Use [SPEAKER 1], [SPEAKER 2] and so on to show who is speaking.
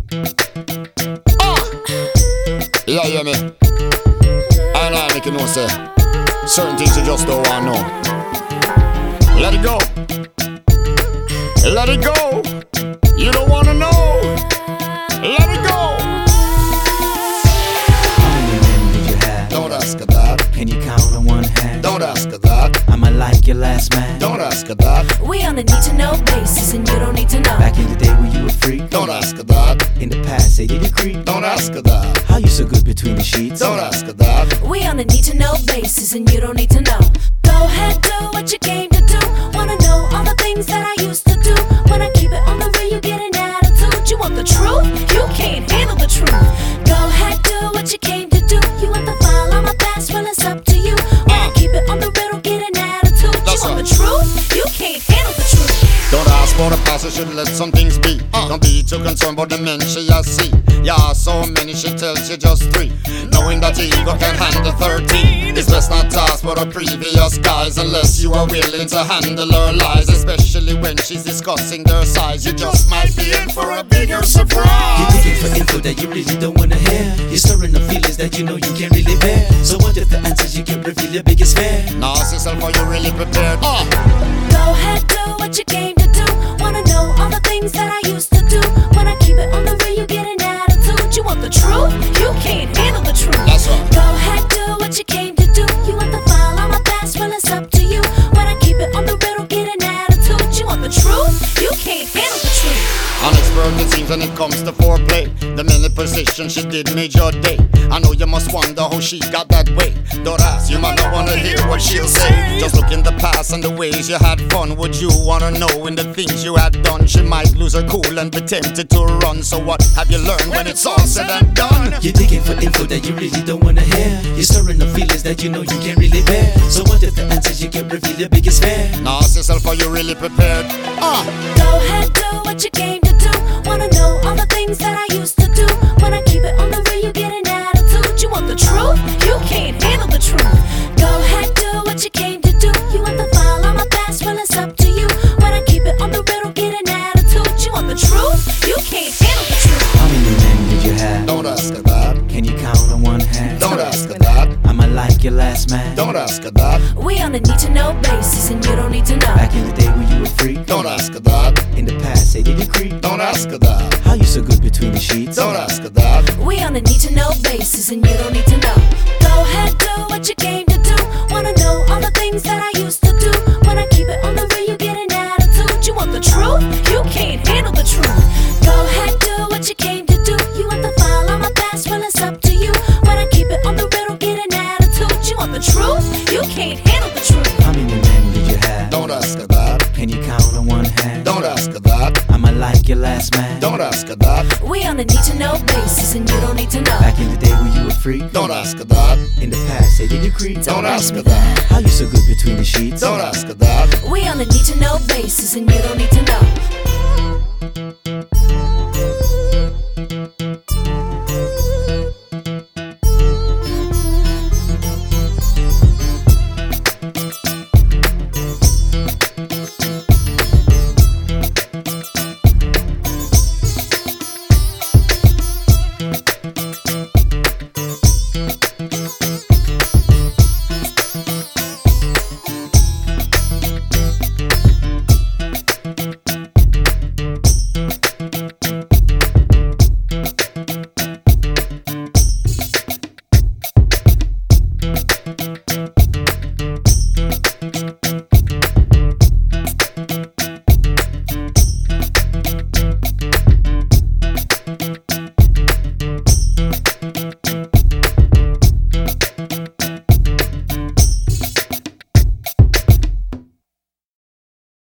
[SPEAKER 1] Yeah, hear me? And I make you know, say certain things you just don't want to know. Let it go. Let it go. You don't want to know. Let it go.
[SPEAKER 2] How many men did you have?
[SPEAKER 1] Don't ask her that.
[SPEAKER 2] Can you count on one hand?
[SPEAKER 1] Don't ask her that.
[SPEAKER 2] Am I like your last man?
[SPEAKER 1] Don't ask her that.
[SPEAKER 3] We on a need to know basis, and you don't need to know.
[SPEAKER 2] Back in the day when you were free.
[SPEAKER 1] Don't ask her that.
[SPEAKER 2] In the past, say did you creep?
[SPEAKER 1] Don't ask her that.
[SPEAKER 2] How you so good between the sheets?
[SPEAKER 1] Don't ask her that.
[SPEAKER 3] We on a need to know basis, and you don't need to know. Go ahead, do what you came to do. Wanna know all the things that I used to do. When I keep it on the real, you get an attitude. You want the truth? You can't handle the truth. Go ahead, do what you came to do. You want the file on my past? Well, it's up to you. When I keep it on the real, don't get an attitude. You
[SPEAKER 1] That's
[SPEAKER 3] want
[SPEAKER 1] right.
[SPEAKER 3] the truth? You can't handle the truth.
[SPEAKER 1] Don't ask for the past, you should let some things be. Don't be too concerned about the men she has see. Yeah, so many she tells you just 3. Knowing that your ego can handle 13. It's best not to ask for the previous guys unless you are willing to handle her lies. Especially when she's discussing their size. You just might be in for a bigger surprise.
[SPEAKER 2] You're digging for info that you really don't wanna hear. You're stirring up feelings that you know you can't really bear. So what if the answers you get reveal your biggest fear?
[SPEAKER 1] Now ask yourself, are you really prepared?
[SPEAKER 3] Go ahead, do what you came to do. Wanna know all the things that I used to do. When I keep it on the real, you get an attitude. You want the truth? You can't handle the truth.
[SPEAKER 1] That's right.
[SPEAKER 3] Go ahead, do what you came to do. You want the file on my past? Well, it's up to you. When I keep it on the real, don't get an attitude. You want the truth? You can't handle the truth.
[SPEAKER 1] An expert it seems when it comes to foreplay. The minute position she did made your day. I know you must wonder how she got that way. Don't ask, you might not wanna hear what she'll say. Just look in the past and the ways you had fun. Would you wanna know in the things you had done? She might lose her cool and be tempted to run. So what have you learned when it's all said and done?
[SPEAKER 2] You're digging for info that you really don't wanna hear. You're stirring up feelings that you know you can't really bear. So what if the answers you get reveal your biggest fear?
[SPEAKER 1] Now ask yourself, are you really prepared?
[SPEAKER 3] Go ahead, do what you came to do. Wanna know all the things that I used to do. When I keep it on the real, you get an attitude. You want the truth? You can't handle the truth. Go ahead, do what you came to do. You want the file on my past? Well, it's up to you. When I keep it on the real, don't get an attitude. You want the truth? You can't handle the truth.
[SPEAKER 2] How many men did you have?
[SPEAKER 1] Don't ask her that.
[SPEAKER 2] Can you count on one hand?
[SPEAKER 1] Don't ask her that.
[SPEAKER 2] Am I like your last man?
[SPEAKER 1] Don't ask her that.
[SPEAKER 3] We on a need to know basis, and you don't need to know.
[SPEAKER 2] Back in the day when you were free.
[SPEAKER 1] Don't ask her that.
[SPEAKER 2] In the past, say did you creep?
[SPEAKER 1] Don't ask her that.
[SPEAKER 2] How you so good between the sheets?
[SPEAKER 1] Don't ask her that.
[SPEAKER 3] We on a need to know basis, and you don't need to know. Go ahead, do what you came to do. Wanna know all the things that I used to do. When I keep it on the real, you get an attitude. You want the truth? You can't handle the truth. Go ahead, do what you came to do. You want the file on my past? Well, it's up to you. When I keep it on the real, don't get an attitude. You want the truth? You can't handle the truth.
[SPEAKER 2] How many men did you have?
[SPEAKER 1] Don't ask her that.
[SPEAKER 2] Can you count on one hand?
[SPEAKER 1] Don't ask her that.
[SPEAKER 2] Am I like your last man?
[SPEAKER 1] Don't ask her that.
[SPEAKER 3] We on a need to know basis, and you don't need to know.
[SPEAKER 2] Back in the day when you were free.
[SPEAKER 1] Don't ask her that.
[SPEAKER 2] In the past, say did you creep?
[SPEAKER 1] Don't ask her that.
[SPEAKER 2] How you so good between the sheets?
[SPEAKER 1] Don't ask her that.
[SPEAKER 3] We on a need to know basis, and you don't need to know.